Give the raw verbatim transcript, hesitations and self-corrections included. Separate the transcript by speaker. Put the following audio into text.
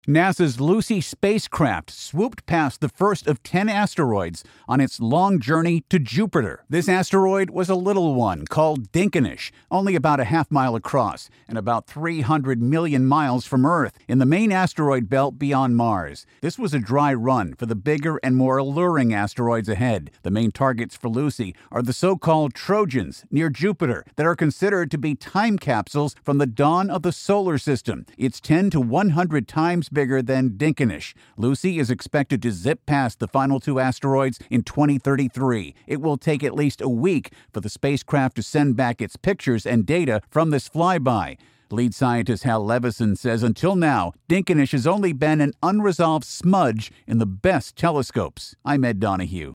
Speaker 1: NASA's Lucy spacecraft swooped past the first of ten asteroids on its long journey to Jupiter. This asteroid was a little one called Dinkinich, only about a half mile across and about three hundred million miles from Earth in the main asteroid belt beyond Mars. This was a dry run for the bigger and more alluring asteroids ahead. The main targets for Lucy are the so-called Trojans near Jupiter that are considered to be time capsules from the dawn of the solar system. It's ten to one hundred times bigger than Dinkinich. Lucy is expected to zip past the final two asteroids in twenty thirty-three. It will take at least a week for the spacecraft to send back its pictures and data from this flyby. Lead scientist Hal Levison says until now, Dinkinich has only been an unresolved smudge in the best telescopes. I'm Ed Donahue.